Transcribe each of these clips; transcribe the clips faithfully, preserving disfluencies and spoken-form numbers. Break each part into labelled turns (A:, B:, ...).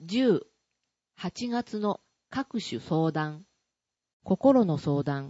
A: じゅう、はちがつの各種相談、心の相談、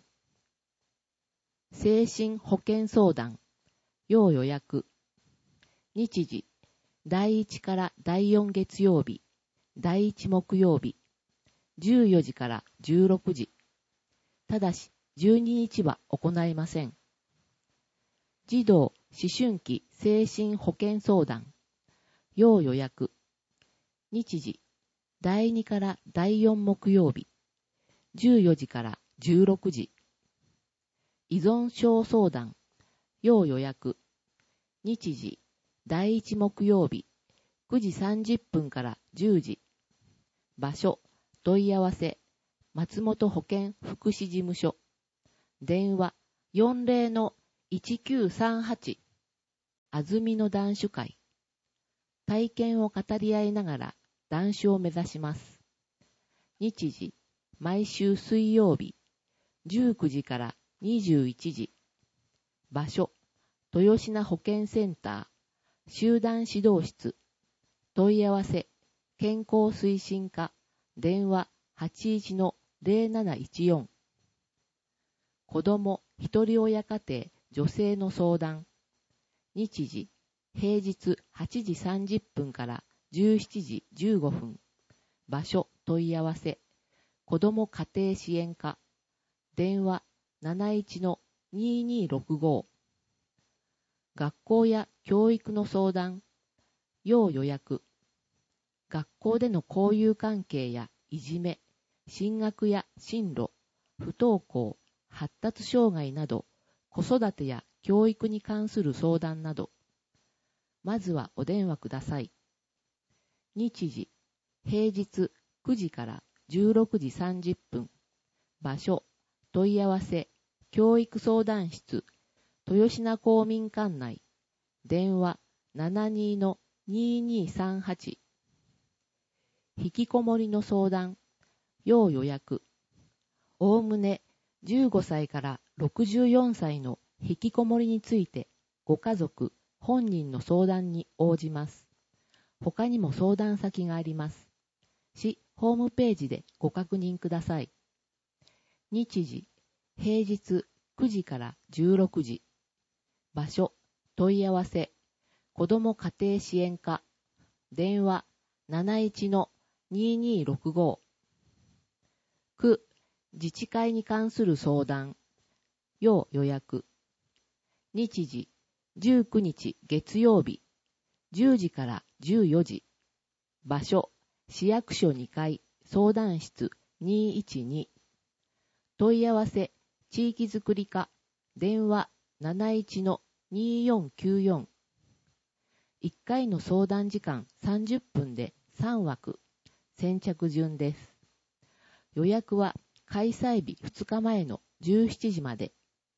A: 精神保健相談、要予約、日時、だいいちからだいよん月曜日、だいいち木曜日、じゅうよじからじゅうろくじ、ただしじゅうににちは行いません。児童思春期精神保健相談、要予約、日時、だいにからだいよん木曜日、じゅうよじからじゅうろくじ、依存症相談、要予約、日時、だいいち木曜日、くじさんじゅっぷんからじゅうじ、場所、問い合わせ、松本保健福祉事務所、電話 よんじゅうのいちきゅうさんはち、あずみの談酒会、体験を語り合いながら談酒を目指します。日時、毎週水曜日、じゅうくじからにじゅういちじ、場所、豊品保健センター、集団指導室、問い合わせ、健康推進課、電話 はちじゅういちのゼロなないちよん、子ども一人親家庭女性の相談、日時、平日はちじさんじゅっぷんからじゅうしちじじゅうごふん、場所問い合わせ、子ども家庭支援課、電話なないちのににろくご、学校や教育の相談、要予約、学校での交友関係やいじめ、進学や進路、不登校、発達障害など、子育てや教育に関する相談など、まずはお電話ください。日時、平日くじからじゅうろくじさんじゅっぷん、場所、問い合わせ、教育相談室、豊品公民館内、電話ななにのににさんはち、引きこもりの相談、要予約、おおむねじゅうごさいからろくじゅうよんさいの引きこもりについてご家族、本人の相談に応じます。他にも相談先があります。市ホームページでご確認ください。日時、平日くじからじゅうろくじ、場所、問い合わせ、子ども家庭支援課、電話なないちのににろくご、区自治会に関する相談、要予約、日時、じゅうくにち月曜日、じゅうじからじゅうよじ、場所、市役所にかい、相談室にいちに、問い合わせ、地域づくり課、電話なないちのによんきゅうよん、いっかいの相談時間さんじゅっぷんでさん枠、先着順です。予約は開催日ふつかまえのじゅうしちじまで。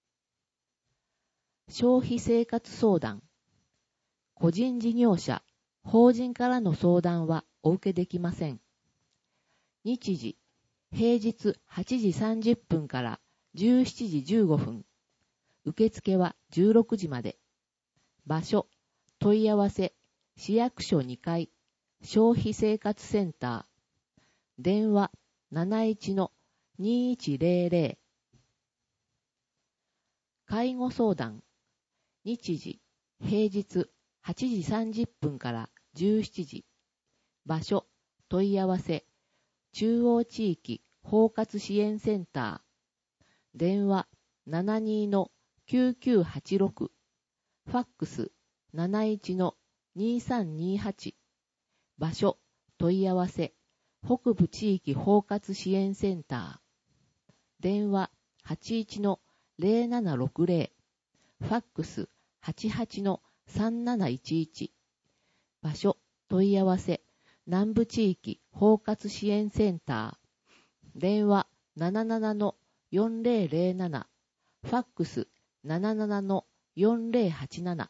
A: 消費生活相談、個人事業者、法人からの相談はお受けできません。日時、平日はちじさんじゅっぷんからじゅうしちじじゅうごふん、受付はじゅうろくじまで。場所、問い合わせ、市役所にかい、消費生活センター、電話なないちのにいちゼロゼロ、介護相談、日時、平日はちじさんじゅっぷんからじゅうしちじ、場所、問い合わせ、中央地域包括支援センター、電話ななにのきゅうきゅうはちろく、ファックスなないちのにさんにはち、場所、問い合わせ、北部地域包括支援センター、電話はちじゅういちのゼロななろくゼロ、ファックスはちじゅうはちのさんなないちいち、場所、問い合わせ、南部地域包括支援センター、電話ななななのよんゼロゼロなな、ファックスななななのよんゼロはちなな。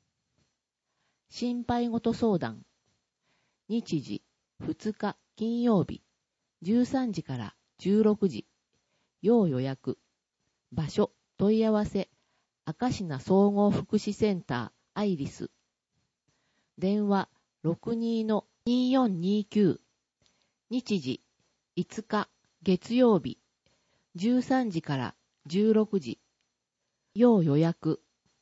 A: 心配事相談、日時ふつか金曜日、じゅうさんじからじゅうろくじ、要予約、場所、問い合わせ、明科総合福祉センターアイリス、電話ろくにのによんにきゅう、 日時、いつか、月曜日、じゅうさんじからじゅうろくじ、要予約。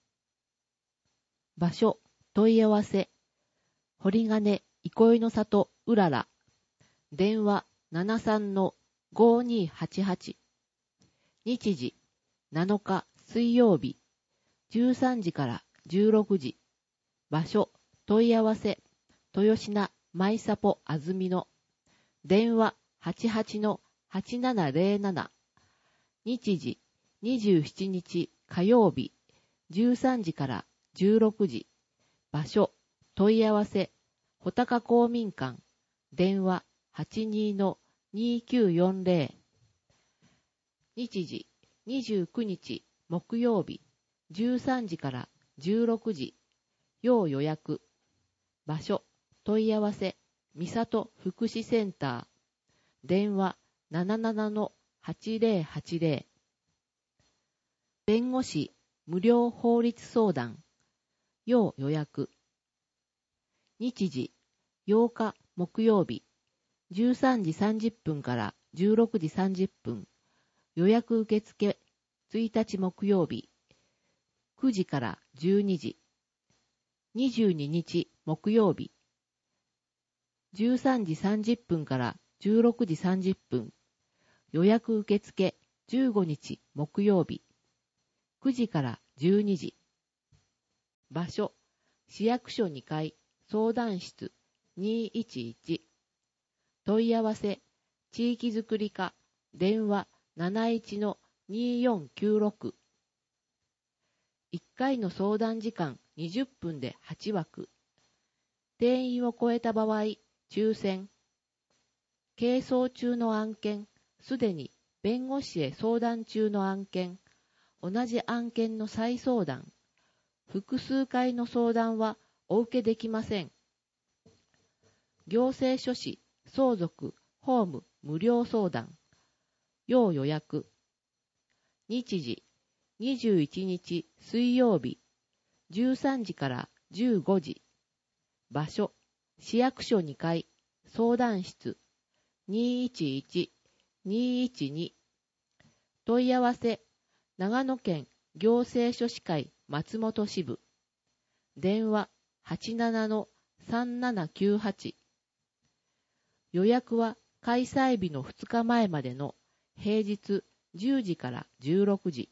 A: 場所、問い合わせ、堀金、憩いの里、うらら。電話 ななさんのごにーはちはち。日時、なのか水曜日、じゅうさんじからじゅうろくじ。場所、問い合わせ、豊品、舞サポ、あずみの。電話 はちはちのはちななぜろなな。日時、にじゅうしちにち火曜日、じゅうさんじからじゅうろくじ。場所、問い合わせ、穂高公民館。電話 はちにーのにーきゅうよんぜろ。日時、にじゅうくにち木曜日、じゅうさんじからじゅうろくじ。要予約。場所、問い合わせ、三郷福祉センター。電話 ななななのはちぜろはちぜろ。弁護士無料法律相談。要予約。日時、ようか木曜日、じゅうさんじさんじゅっぷんからじゅうろくじさんじゅっぷん。予約受付ついたち木曜日、くじからじゅうにじ。にじゅうににち木曜日、じゅうさんじさんじゅっぷんからじゅうろくじさんじゅっぷん。予約受付じゅうごにち木曜日、くじからじゅうにじ。場所、市役所にかい、相談室にーいちいち。問い合わせ、地域づくり課、電話 なないちのにーよんきゅうろく。いっかいの相談時間にじゅっぷんではちわく。定員を超えた場合、抽選。係争中の案件、すでに弁護士へ相談中の案件、同じ案件の再相談、複数回の相談はお受けできません。行政書士、相続、法務、無料相談。要予約。日時、にじゅういちにち水曜日、じゅうさんじからじゅうごじ。場所、市役所にかい、相談室にーいちいちにーいちに。問い合わせ、長野県行政書士会松本支部。電話 はちななのさんななきゅうはち。予約は開催日のふつかまえまでの平日じゅうじからじゅうろくじ。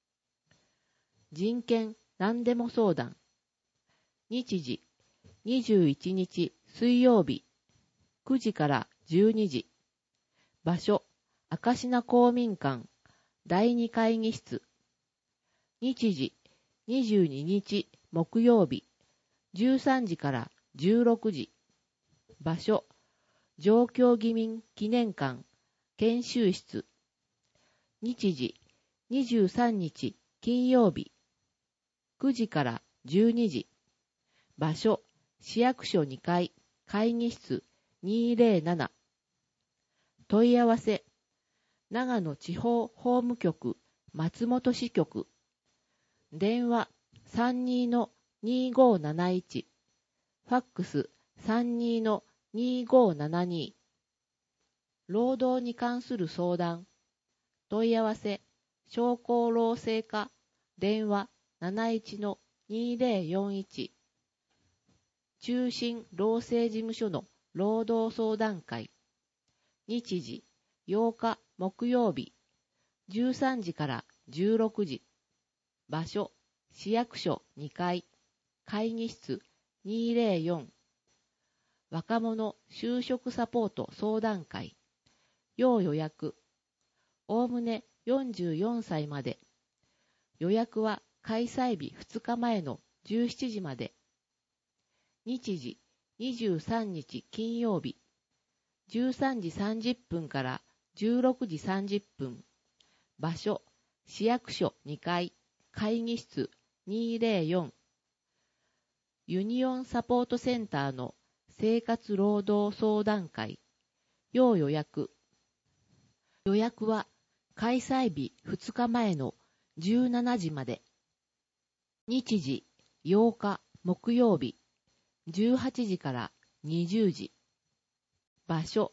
A: 人権何でも相談。日時、にじゅういちにち水曜日、くじからじゅうにじ。場所、明科公民館、だいに会議室。日時、にじゅうににち木曜日、じゅうさんじからじゅうろくじ。場所、上京議民記念館、研修室。日時、にじゅうさんにち金曜日、くじからじゅうにじ。場所、市役所にかい、会議室にーぜろなな。問い合わせ、長野地方法務局松本支局。電話 さんにーのにーごーなないち。ファックス さんにーのにーごーななに。労働に関する相談。問い合わせ、商工労政課。電話 なないちのにーぜろよんいち。中心労政事務所の労働相談会。日時、ようか木曜日、じゅうさんじからじゅうろくじ。場所、市役所にかい、会議室にーぜろよん。若者就職サポート相談会。要予約。おおむねよんじゅうよんさいまで。予約は開催日ふつかまえのじゅうしちじまで。日時、にじゅうさんにち金曜日、じゅうさんじさんじゅっぷんからじゅうろくじさんじゅっぷん。場所、市役所にかい、会議室にーぜろよん。ユニオンサポートセンターの生活労働相談会。要予約。予約は開催日ふつかまえのじゅうしちじまで。日時、ようか木曜日、じゅうはちじからにじゅうじ。場所、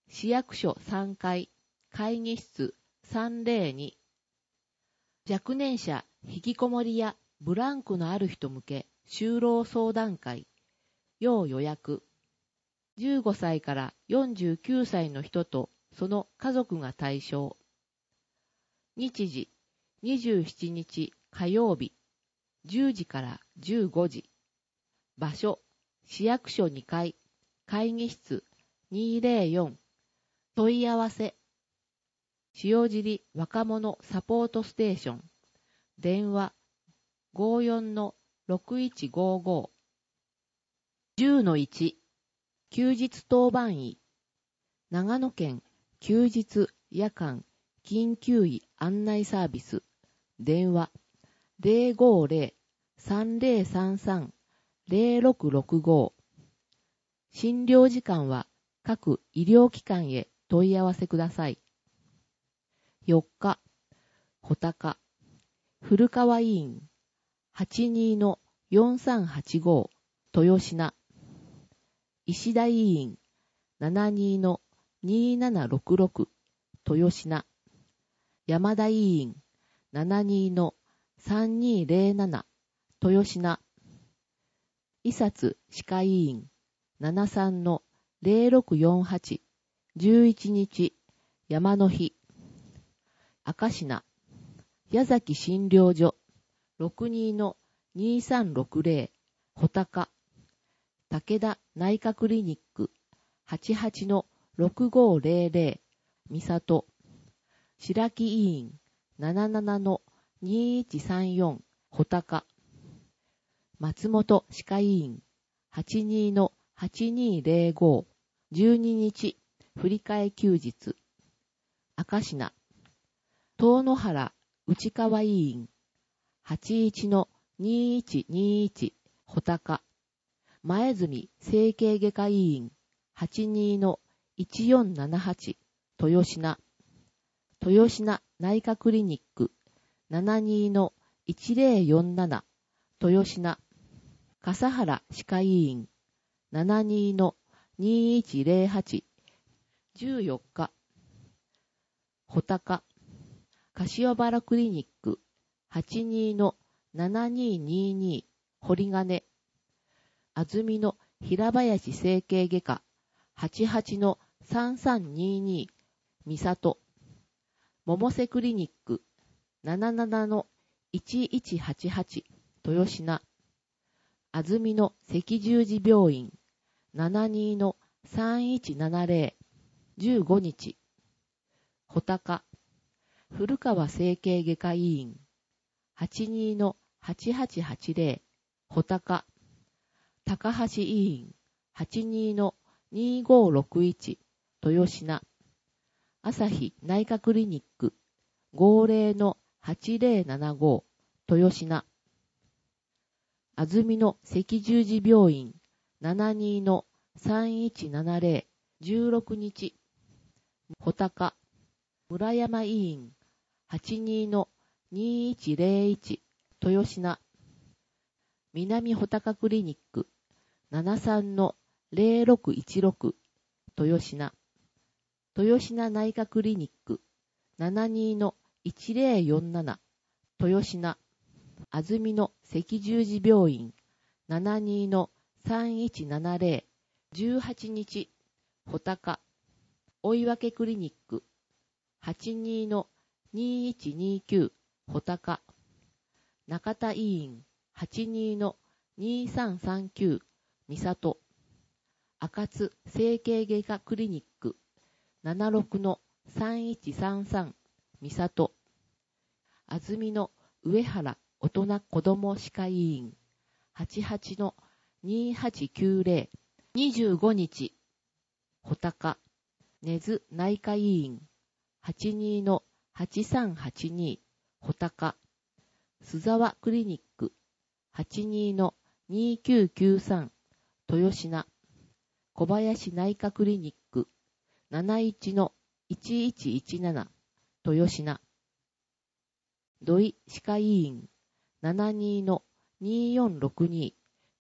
A: 市役所さんかい、会議室さんまるに。若年者、引きこもりやブランクのある人向け就労相談会、要予約。じゅうごさいからよんじゅうきゅうさいの人とその家族が対象。日時、にじゅうしちにち火曜日、じゅうじからじゅうごじ。場所、市役所にかい、会議室にひゃくよん。問い合わせ。塩尻若者サポートステーション。電話 ごじゅうよんのろくいちごご。じゅうのいち。休日当番医。長野県休日夜間緊急医案内サービス。電話 ゼロごゼロ さんゼロさんさん ゼロろくろくご。診療時間は各医療機関へ問い合わせください。よっか、穂高、古川医院、はちじゅうにのよんさんはちご、豊品、石田医院、ななじゅうにのにななろくろく、豊品、山田医院、ななじゅうにのさんにゼロなな、豊品、伊薩歯科医院、ななじゅうさんのゼロろくよんはち、じゅういちにち、山の日、赤品、矢崎診療所、ろくじゅうにのにさんろくゼロ、穂高、武田内科クリニック、はちじゅうはちのろくごゼロゼロ、三郷、白木医院、ななじゅうななのにいちさんよん、穂高、松本歯科医院、はちじゅうにのはちにゼロご、じゅうににち、振り替え休日、赤品、遠野原内川医院、はちじゅういちのにいちにいち、穂高、前住整形外科医院、はちじゅうにのいちよんななはち、豊品、豊品内科クリニック、ななじゅうにのいちゼロよんなな、豊品、笠原歯科医院、ななじゅうにのにいちゼロはち、じゅうよっか、穂高、柏原クリニック、はちじゅうにのななににに、堀金、安曇野平林整形外科、はちじゅうはちのさんさんにに、三郷、百瀬クリニック、ななじゅうななのいちいちはちはち、豊品、安曇野赤十字病院、ななじゅうにのさんいちななゼロ、じゅうごにち、穂高、古川整形外科医院、はちじゅうにのはちはちはちゼロ、穂高、高橋医院、はちじゅうにのにごろくいち、豊品、朝日内科クリニック、ごゼロのはちゼロななご、豊品、安曇野赤十字病院、ななじゅうにのさんいちななゼロ、じゅうろくにち、穂高、村山医院、はちじゅうにのにいちゼロいち、豊品、南穂高クリニック、ななじゅうさんのゼロろくいちろく、豊品、豊品内科クリニック、ななじゅうにのいちゼロよんなな、豊品、安曇野赤十字病院、ななじゅうにのさんいちななゼロ、じゅうはちにち、穂高、追分クリニック、はちじゅうにのにいちにきゅう、穂高、中田医院、はちじゅうにのにさんさんきゅう、三郷、赤津整形外科クリニック、ななじゅうろくのさんいちさんさん、三郷、安曇野上原大人子ども歯科医院、はちじゅうはちのにはちきゅうゼロ、にじゅうごにち、穂高、根津内科医院、はちじゅうにのはちさんはちに、穂高、須沢クリニック、はちじゅうにのにきゅうきゅうさん、豊品、小林内科クリニック、ななじゅういちのいちいちいちなな、豊品、土井歯科医院、ななじゅうにのによんろくに、